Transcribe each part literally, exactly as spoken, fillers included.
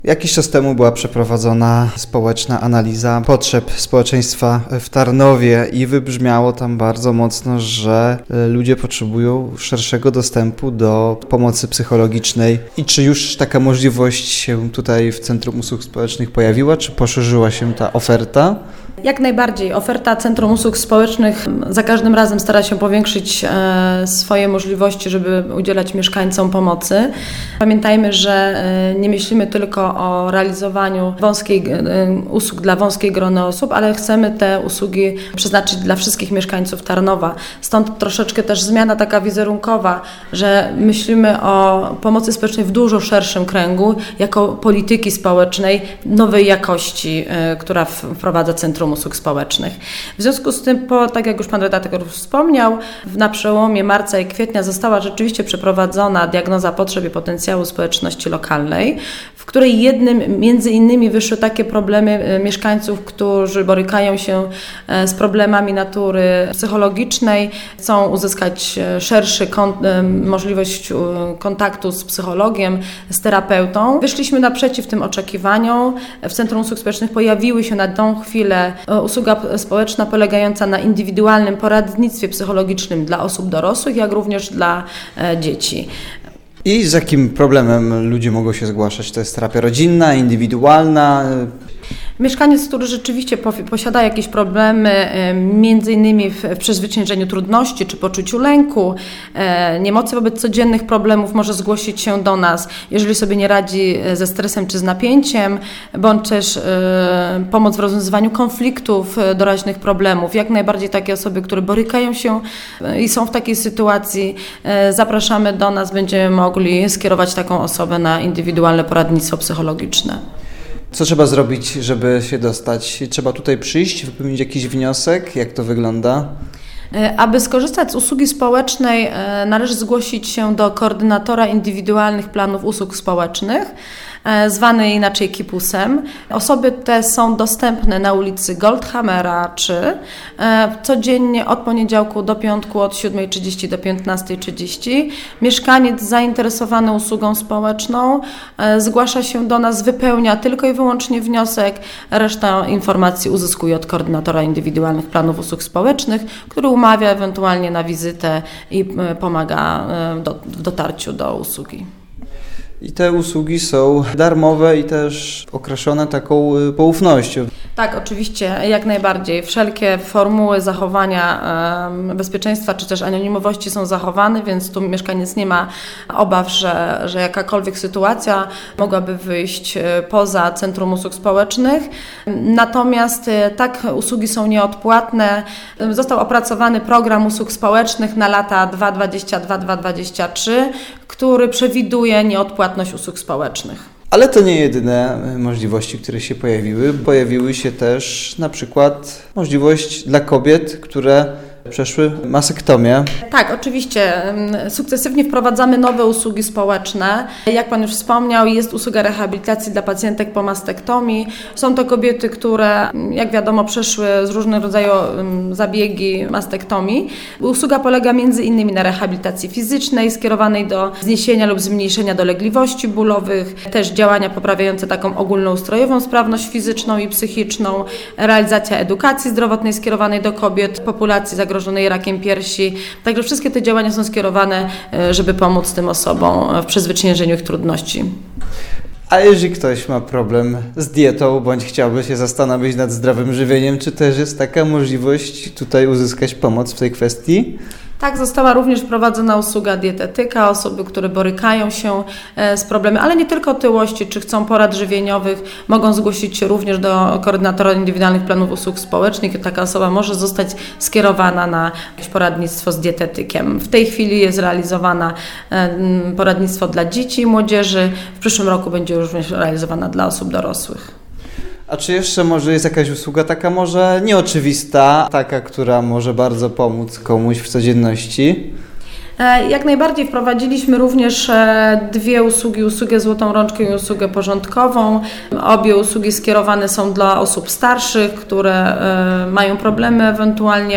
Jakiś czas temu była przeprowadzona społeczna analiza potrzeb społeczeństwa w Tarnowie i wybrzmiało tam bardzo mocno, że ludzie potrzebują szerszego dostępu do pomocy psychologicznej. I czy już taka możliwość się tutaj w Centrum Usług Społecznych pojawiła, czy poszerzyła się ta oferta? Jak najbardziej. Oferta Centrum Usług Społecznych za każdym razem stara się powiększyć e, swoje możliwości, żeby udzielać mieszkańcom pomocy. Pamiętajmy, że e, nie myślimy tylko o realizowaniu wąskiej, e, usług dla wąskiej grona osób, ale chcemy te usługi przeznaczyć dla wszystkich mieszkańców Tarnowa. Stąd troszeczkę też zmiana taka wizerunkowa, że myślimy o pomocy społecznej w dużo szerszym kręgu, jako polityki społecznej nowej jakości, e, która wprowadza Centrum Usług Społecznych. W związku z tym, po, tak jak już Pan redaktor wspomniał, na przełomie marca i kwietnia została rzeczywiście przeprowadzona diagnoza potrzeb i potencjału społeczności lokalnej, w której jednym, między innymi wyszły takie problemy mieszkańców, którzy borykają się z problemami natury psychologicznej, chcą uzyskać szerszy kont, możliwość kontaktu z psychologiem, z terapeutą. Wyszliśmy naprzeciw tym oczekiwaniom. W Centrum Usług Społecznych pojawiły się na tą chwilę usługa społeczna polegająca na indywidualnym poradnictwie psychologicznym dla osób dorosłych, jak również dla dzieci. I z jakim problemem ludzie mogą się zgłaszać? To jest terapia rodzinna, indywidualna? Mieszkaniec, który rzeczywiście posiada jakieś problemy, między innymi w przezwyciężeniu trudności czy poczuciu lęku, niemocy wobec codziennych problemów, może zgłosić się do nas, jeżeli sobie nie radzi ze stresem czy z napięciem, bądź też pomoc w rozwiązywaniu konfliktów, doraźnych problemów. Jak najbardziej takie osoby, które borykają się i są w takiej sytuacji, zapraszamy do nas, będziemy mogli skierować taką osobę na indywidualne poradnictwo psychologiczne. Co trzeba zrobić, żeby się dostać? Trzeba tutaj przyjść, wypełnić jakiś wniosek? Jak to wygląda? Aby skorzystać z usługi społecznej, należy zgłosić się do koordynatora indywidualnych planów usług społecznych, zwany inaczej kipusem. Osoby te są dostępne na ulicy Goldhammera trzy, codziennie od poniedziałku do piątku od siódmej trzydzieści do piętnastej trzydzieści. Mieszkaniec zainteresowany usługą społeczną zgłasza się do nas, wypełnia tylko i wyłącznie wniosek, resztę informacji uzyskuje od koordynatora indywidualnych planów usług społecznych, który umawia ewentualnie na wizytę i pomaga do, w dotarciu do usługi. I te usługi są darmowe i też określone taką poufnością. Tak, oczywiście, jak najbardziej. Wszelkie formuły zachowania e, bezpieczeństwa czy też anonimowości są zachowane, więc tu mieszkaniec nie ma obaw, że, że jakakolwiek sytuacja mogłaby wyjść poza Centrum Usług Społecznych. Natomiast e, tak, usługi są nieodpłatne. Został opracowany program usług społecznych na lata dwa tysiące dwudziesty drugi do dwa tysiące dwudziestego trzeciego, który przewiduje nieodpłatność usług społecznych. Ale to nie jedyne możliwości, które się pojawiły. Pojawiły się też na przykład możliwość dla kobiet, które przeszły masektomię. Tak, oczywiście. Sukcesywnie wprowadzamy nowe usługi społeczne. Jak Pan już wspomniał, jest usługa rehabilitacji dla pacjentek po mastektomii. Są to kobiety, które, jak wiadomo, przeszły z różnych rodzajów zabiegi mastektomii. Usługa polega między innymi na rehabilitacji fizycznej skierowanej do zniesienia lub zmniejszenia dolegliwości bólowych, też działania poprawiające taką ogólnoustrojową sprawność fizyczną i psychiczną, realizacja edukacji zdrowotnej skierowanej do kobiet, populacji zagrożonej zagrożonej rakiem piersi. Także wszystkie te działania są skierowane, żeby pomóc tym osobom w przezwyciężeniu ich trudności. A jeżeli ktoś ma problem z dietą, bądź chciałby się zastanowić nad zdrowym żywieniem, czy też jest taka możliwość tutaj uzyskać pomoc w tej kwestii? Tak, została również wprowadzona usługa dietetyka, osoby, które borykają się z problemem, ale nie tylko otyłości, czy chcą porad żywieniowych, mogą zgłosić się również do koordynatora indywidualnych planów usług społecznych i taka osoba może zostać skierowana na jakieś poradnictwo z dietetykiem. W tej chwili jest realizowane poradnictwo dla dzieci i młodzieży, w przyszłym roku będzie również realizowana dla osób dorosłych. A czy jeszcze może jest jakaś usługa taka może nieoczywista, taka, która może bardzo pomóc komuś w codzienności? Jak najbardziej wprowadziliśmy również dwie usługi, usługę złotą rączkę i usługę porządkową. Obie usługi skierowane są dla osób starszych, które mają problemy ewentualnie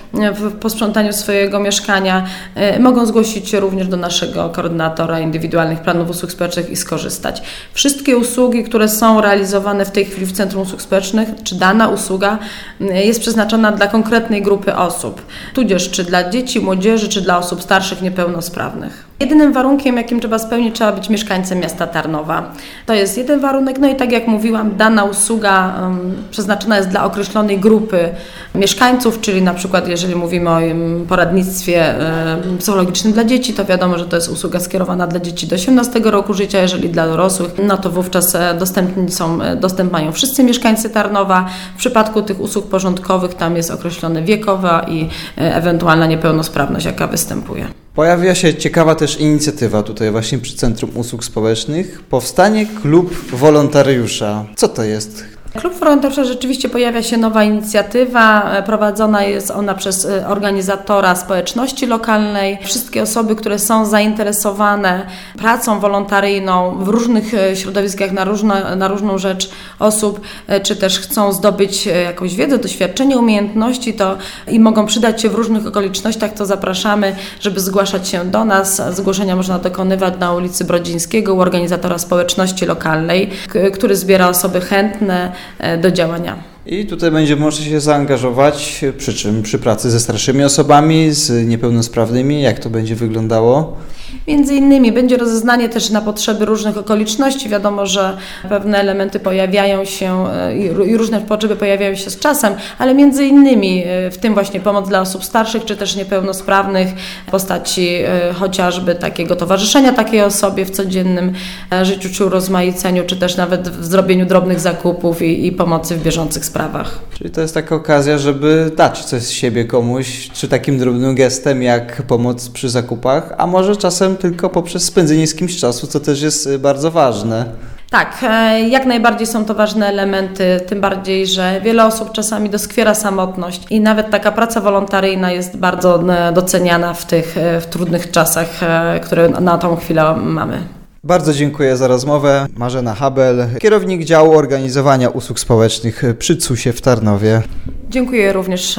w posprzątaniu swojego mieszkania, mogą zgłosić się również do naszego koordynatora indywidualnych planów usług społecznych i skorzystać. Wszystkie usługi, które są realizowane w tej chwili w Centrum Usług Społecznych, czy dana usługa jest przeznaczona dla konkretnej grupy osób, tudzież czy dla dzieci, młodzieży, czy dla osób starszych, niepełnosprawnych. Jedynym warunkiem, jakim trzeba spełnić, trzeba być mieszkańcem miasta Tarnowa. To jest jeden warunek, no i tak jak mówiłam, dana usługa um, przeznaczona jest dla określonej grupy mieszkańców, czyli na przykład jeżeli mówimy o um, poradnictwie um, psychologicznym dla dzieci, to wiadomo, że to jest usługa skierowana dla dzieci do osiemnastego roku życia, jeżeli dla dorosłych, no to wówczas dostępni są, dostęp mają wszyscy mieszkańcy Tarnowa. W przypadku tych usług porządkowych tam jest określone wiekowa i e, ewentualna niepełnosprawność, jaka występuje. Pojawia się ciekawa też inicjatywa tutaj właśnie przy Centrum Usług Społecznych. Powstanie klub wolontariusza. Co to jest? Klub Wolontariusza rzeczywiście pojawia się nowa inicjatywa, prowadzona jest ona przez organizatora społeczności lokalnej. Wszystkie osoby, które są zainteresowane pracą wolontaryjną w różnych środowiskach na, różne, na różną rzecz osób, czy też chcą zdobyć jakąś wiedzę, doświadczenie, umiejętności to i mogą przydać się w różnych okolicznościach, to zapraszamy, żeby zgłaszać się do nas. Zgłoszenia można dokonywać na ulicy Brodzińskiego u organizatora społeczności lokalnej, który zbiera osoby chętne do działania. I tutaj będzie można się zaangażować, przy czym przy pracy ze starszymi osobami, z niepełnosprawnymi, jak to będzie wyglądało? Między innymi będzie rozeznanie też na potrzeby różnych okoliczności. Wiadomo, że pewne elementy pojawiają się i różne potrzeby pojawiają się z czasem, ale między innymi w tym właśnie pomoc dla osób starszych czy też niepełnosprawnych w postaci chociażby takiego towarzyszenia takiej osobie w codziennym życiu czy urozmaiceniu, czy też nawet w zrobieniu drobnych zakupów i, i pomocy w bieżących sprawach. Czyli to jest taka okazja, żeby dać coś z siebie komuś, czy takim drobnym gestem jak pomoc przy zakupach, a może czasem tylko poprzez spędzenie z kimś czasu, co też jest bardzo ważne. Tak, jak najbardziej są to ważne elementy, tym bardziej, że wiele osób czasami doskwiera samotność i nawet taka praca wolontaryjna jest bardzo doceniana w tych w trudnych czasach, które na tą chwilę mamy. Bardzo dziękuję za rozmowę. Marzena Habel, kierownik działu organizowania usług społecznych przy C U S-ie w Tarnowie. Dziękuję również